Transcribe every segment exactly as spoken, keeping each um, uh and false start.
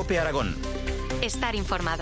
COPE Aragón. Estar informado.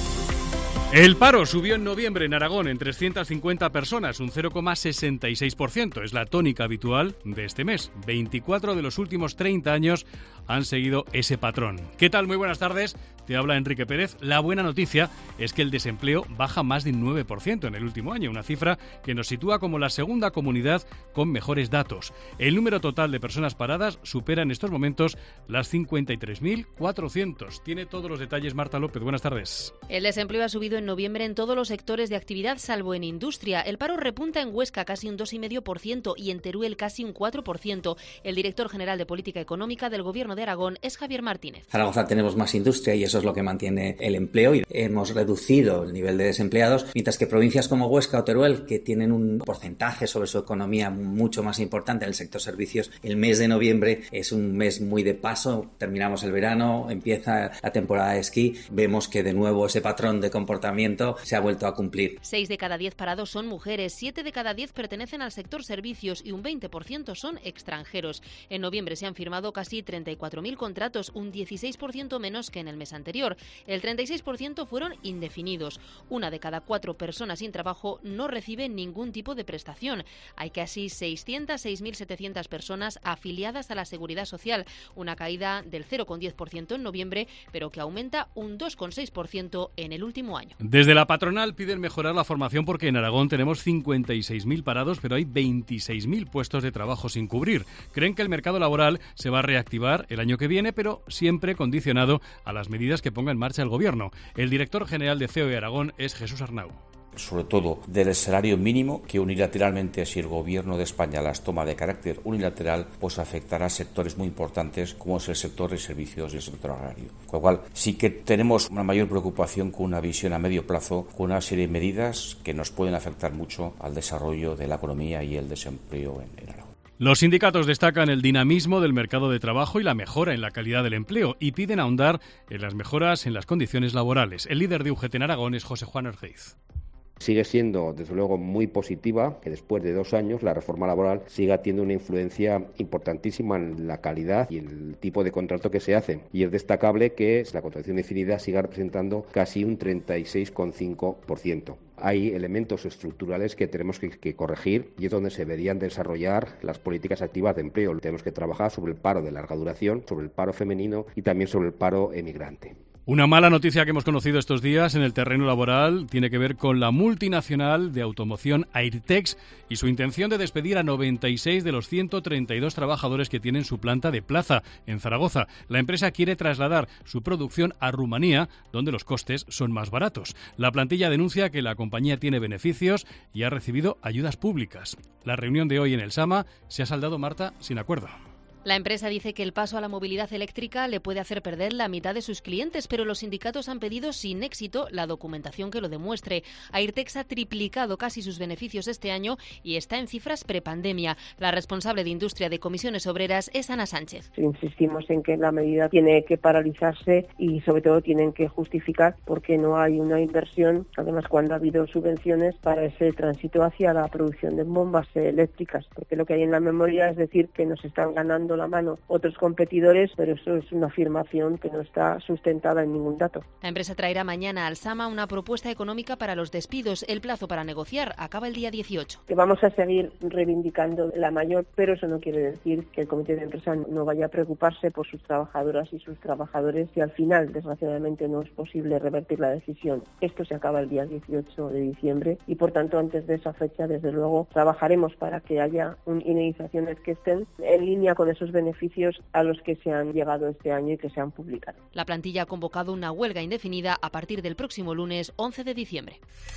El paro subió en noviembre en Aragón en trescientas cincuenta personas, un cero coma sesenta y seis por ciento. Es la tónica habitual de este mes. veinticuatro de los últimos treinta años han seguido ese patrón. ¿Qué tal? Muy buenas tardes. Te habla Enrique Pérez. La buena noticia es que el desempleo baja más de un nueve por ciento en el último año, una cifra que nos sitúa como la segunda comunidad con mejores datos. El número total de personas paradas supera en estos momentos las cincuenta y tres mil cuatrocientos. Tiene todos los detalles Marta López. Buenas tardes. El desempleo ha subido en noviembre en todos los sectores de actividad, salvo en industria. El paro repunta en Huesca casi un dos coma cinco por ciento y en Teruel casi un cuatro por ciento. El director general de Política Económica del Gobierno de Aragón es Javier Martínez. Zaragoza tenemos más industria y eso es lo que mantiene el empleo y hemos reducido el nivel de desempleados, mientras que provincias como Huesca o Teruel, que tienen un porcentaje sobre su economía mucho más importante en el sector servicios, el mes de noviembre es un mes muy de paso, terminamos el verano, empieza la temporada de esquí, vemos que de nuevo ese patrón de comportamiento se ha vuelto a cumplir. Seis de cada diez parados son mujeres, siete de cada diez pertenecen al sector servicios y un veinte por ciento son extranjeros. En noviembre se han firmado casi treinta y cuatro mil contratos, un dieciséis por ciento menos que en el mes anterior. El treinta y seis por ciento fueron indefinidos. Una de cada cuatro personas sin trabajo no recibe ningún tipo de prestación. Hay casi seiscientas seis mil setecientas personas afiliadas a la Seguridad Social, una caída del cero coma diez por ciento en noviembre, pero que aumenta un dos coma seis por ciento en el último año. Desde la patronal piden mejorar la formación porque en Aragón tenemos cincuenta y seis mil parados, pero hay veintiséis mil puestos de trabajo sin cubrir. Creen que el mercado laboral se va a reactivar el año que viene, pero siempre condicionado a las medidas que ponga en marcha el Gobierno. El director general de C O E Aragón es Jesús Arnau. Sobre todo del salario mínimo, que unilateralmente, si el Gobierno de España las toma de carácter unilateral, pues afectará a sectores muy importantes como es el sector de servicios y el sector agrario. Con lo cual sí que tenemos una mayor preocupación con una visión a medio plazo, con una serie de medidas que nos pueden afectar mucho al desarrollo de la economía y el desempleo en, en Aragón. Los sindicatos destacan el dinamismo del mercado de trabajo y la mejora en la calidad del empleo y piden ahondar en las mejoras en las condiciones laborales. El líder de U G T en Aragón es José Juan Orgeiz. Sigue siendo, desde luego, muy positiva que después de dos años la reforma laboral siga teniendo una influencia importantísima en la calidad y el tipo de contrato que se hace. Y es destacable que la contratación indefinida siga representando casi un treinta y seis coma cinco por ciento. Hay elementos estructurales que tenemos que, que corregir y es donde se deberían desarrollar las políticas activas de empleo. Tenemos que trabajar sobre el paro de larga duración, sobre el paro femenino y también sobre el paro emigrante. Una mala noticia que hemos conocido estos días en el terreno laboral tiene que ver con la multinacional de automoción Airtex y su intención de despedir a noventa y seis de los ciento treinta y dos trabajadores que tienen su planta de Plaza, en Zaragoza. La empresa quiere trasladar su producción a Rumanía, donde los costes son más baratos. La plantilla denuncia que la compañía tiene beneficios y ha recibido ayudas públicas. La reunión de hoy en el SAMA se ha saldado, Marta, sin acuerdo. La empresa dice que el paso a la movilidad eléctrica le puede hacer perder la mitad de sus clientes, pero los sindicatos han pedido sin éxito la documentación que lo demuestre. Airtex ha triplicado casi sus beneficios este año y está en cifras prepandemia. La responsable de Industria de Comisiones Obreras es Ana Sánchez. Insistimos en que la medida tiene que paralizarse y sobre todo tienen que justificar porque no hay una inversión, además cuando ha habido subvenciones para ese tránsito hacia la producción de bombas eléctricas, porque lo que hay en la memoria es decir que nos están ganando la mano otros competidores, pero eso es una afirmación que no está sustentada en ningún dato. La empresa traerá mañana al SAMA una propuesta económica para los despidos. El plazo para negociar acaba el día dieciocho. Que vamos a seguir reivindicando la mayor, pero eso no quiere decir que el comité de empresa no vaya a preocuparse por sus trabajadoras y sus trabajadores si al final, desgraciadamente, no es posible revertir la decisión. Esto se acaba el día dieciocho de diciembre y, por tanto, antes de esa fecha, desde luego, trabajaremos para que haya un, indemnizaciones que estén en línea con esos beneficios a los que se han llegado este año y que se han publicado. La plantilla ha convocado una huelga indefinida a partir del próximo lunes once de diciembre.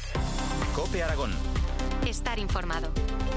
COPE Aragón. Estar informado.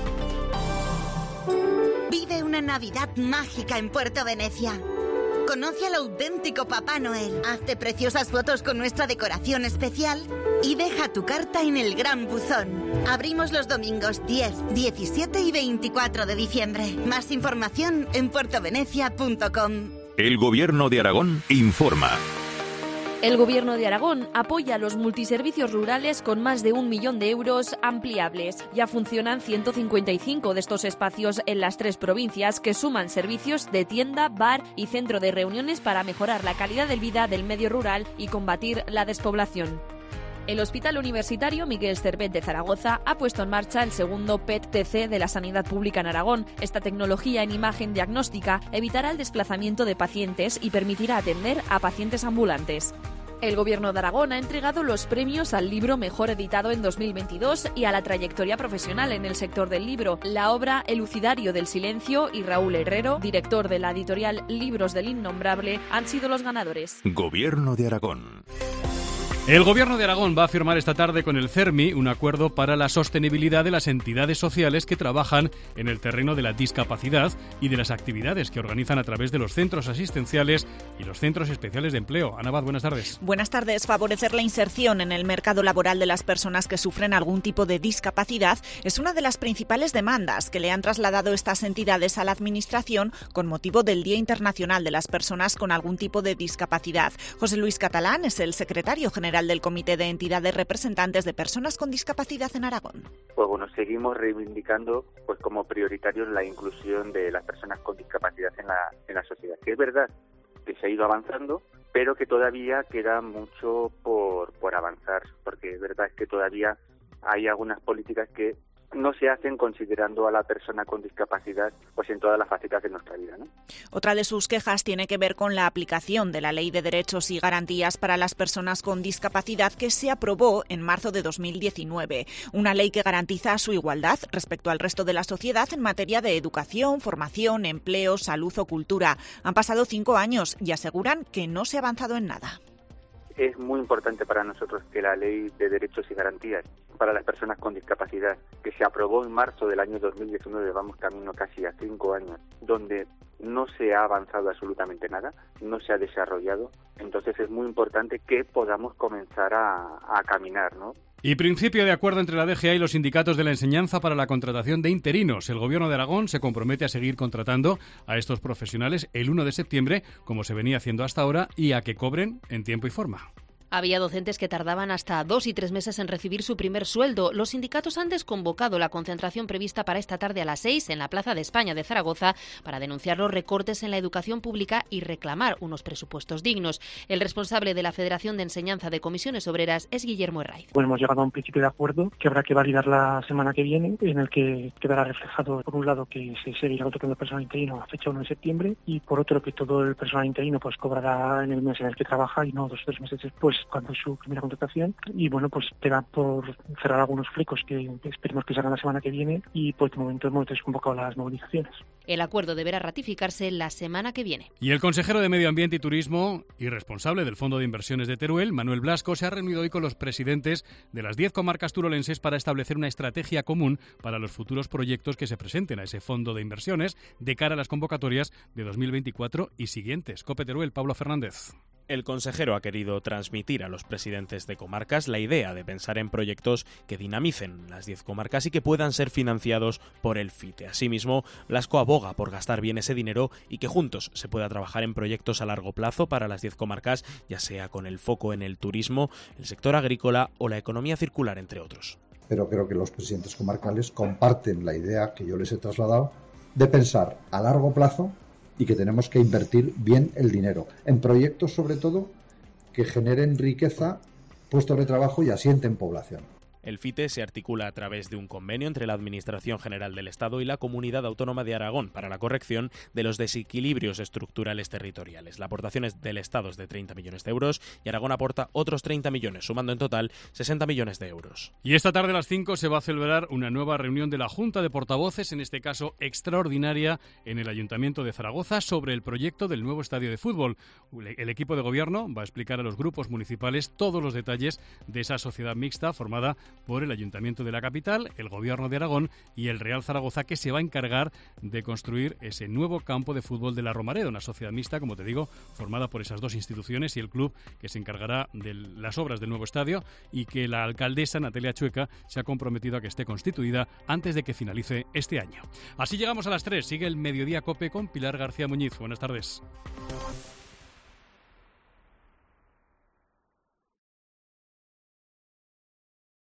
Vive una Navidad mágica en Puerto Venecia. Conoce al auténtico Papá Noel. Hazte preciosas fotos con nuestra decoración especial y deja tu carta en el Gran Buzón. Abrimos los domingos diez, diecisiete y veinticuatro de diciembre. Más información en puertovenecia punto com. El Gobierno de Aragón informa. El Gobierno de Aragón apoya los multiservicios rurales con más de un millón de euros ampliables. Ya funcionan ciento cincuenta y cinco de estos espacios en las tres provincias, que suman servicios de tienda, bar y centro de reuniones para mejorar la calidad de vida del medio rural y combatir la despoblación. El Hospital Universitario Miguel Servet de Zaragoza ha puesto en marcha el segundo P E T T C de la sanidad pública en Aragón. Esta tecnología en imagen diagnóstica evitará el desplazamiento de pacientes y permitirá atender a pacientes ambulantes. El Gobierno de Aragón ha entregado los premios al libro mejor editado en dos mil veintidós y a la trayectoria profesional en el sector del libro. La obra Elucidario del Silencio y Raúl Herrero, director de la editorial Libros del Innombrable, han sido los ganadores. Gobierno de Aragón. El Gobierno de Aragón va a firmar esta tarde con el CERMI un acuerdo para la sostenibilidad de las entidades sociales que trabajan en el terreno de la discapacidad y de las actividades que organizan a través de los centros asistenciales y los centros especiales de empleo. Ana Abad, buenas tardes. Buenas tardes. Favorecer la inserción en el mercado laboral de las personas que sufren algún tipo de discapacidad es una de las principales demandas que le han trasladado estas entidades a la Administración con motivo del Día Internacional de las Personas con algún tipo de discapacidad. José Luis Catalán es el secretario general del Comité de Entidades Representantes de Personas con Discapacidad en Aragón. Pues bueno, seguimos reivindicando pues como prioritario la inclusión de las personas con discapacidad en la, en la sociedad. Que es verdad que se ha ido avanzando, pero que todavía queda mucho por, por avanzar, porque es verdad que todavía hay algunas políticas que no se hacen considerando a la persona con discapacidad pues en todas las facetas de nuestra vida, ¿no? Otra de sus quejas tiene que ver con la aplicación de la Ley de Derechos y Garantías para las Personas con Discapacidad que se aprobó en marzo de dos mil diecinueve. Una ley que garantiza su igualdad respecto al resto de la sociedad en materia de educación, formación, empleo, salud o cultura. Han pasado cinco años y aseguran que no se ha avanzado en nada. Es muy importante para nosotros que la Ley de Derechos y Garantías para las Personas con Discapacidad, que se aprobó en marzo del año dos mil diecinueve, vamos camino casi a cinco años, donde no se ha avanzado absolutamente nada, no se ha desarrollado, entonces es muy importante que podamos comenzar a, a caminar, ¿no? Y principio de acuerdo entre la D G A y los sindicatos de la enseñanza para la contratación de interinos. El Gobierno de Aragón se compromete a seguir contratando a estos profesionales el uno de septiembre, como se venía haciendo hasta ahora, y a que cobren en tiempo y forma. Había docentes que tardaban hasta dos y tres meses en recibir su primer sueldo. Los sindicatos han desconvocado la concentración prevista para esta tarde a las seis en la Plaza de España de Zaragoza para denunciar los recortes en la educación pública y reclamar unos presupuestos dignos. El responsable de la Federación de Enseñanza de Comisiones Obreras es Guillermo Herraiz. Bueno, hemos llegado a un principio de acuerdo que habrá que validar la semana que viene, en el que quedará reflejado, por un lado, que se seguirá contratando el personal interino a fecha uno de septiembre y, por otro, que todo el personal interino pues cobrará en el mes en el que trabaja y no dos o tres meses después, cuando es su primera contratación. Y bueno, pues queda por cerrar algunos flecos que esperemos que se hagan la semana que viene y por el momento hemos desconvocado las movilizaciones. El acuerdo deberá ratificarse la semana que viene. Y el consejero de Medio Ambiente y Turismo y responsable del Fondo de Inversiones de Teruel, Manuel Blasco, se ha reunido hoy con los presidentes de las diez comarcas turolenses para establecer una estrategia común para los futuros proyectos que se presenten a ese fondo de inversiones de cara a las convocatorias de dos mil veinticuatro y siguientes. COPE Teruel, Pablo Fernández. El consejero ha querido transmitir a los presidentes de comarcas la idea de pensar en proyectos que dinamicen las diez comarcas y que puedan ser financiados por el FITE. Asimismo, Blasco aboga por gastar bien ese dinero y que juntos se pueda trabajar en proyectos a largo plazo para las diez comarcas, ya sea con el foco en el turismo, el sector agrícola o la economía circular, entre otros. Pero creo que los presidentes comarcales comparten la idea que yo les he trasladado de pensar a largo plazo y que tenemos que invertir bien el dinero en proyectos, sobre todo, que generen riqueza, puestos de trabajo y asienten población. El FITE se articula a través de un convenio entre la Administración General del Estado y la Comunidad Autónoma de Aragón para la corrección de los desequilibrios estructurales territoriales. La aportación del Estado es de treinta millones de euros y Aragón aporta otros treinta millones, sumando en total sesenta millones de euros. Y esta tarde a las cinco se va a celebrar una nueva reunión de la Junta de Portavoces, en este caso extraordinaria, en el Ayuntamiento de Zaragoza sobre el proyecto del nuevo estadio de fútbol. El equipo de gobierno va a explicar a los grupos municipales todos los detalles de esa sociedad mixta formada por el Ayuntamiento de la capital, el Gobierno de Aragón y el Real Zaragoza, que se va a encargar de construir ese nuevo campo de fútbol de la Romareda, una sociedad mixta, como te digo, formada por esas dos instituciones y el club que se encargará de las obras del nuevo estadio y que la alcaldesa Natalia Chueca se ha comprometido a que esté constituida antes de que finalice este año. Así llegamos a las tres. Sigue el Mediodía COPE con Pilar García Muñiz. Buenas tardes.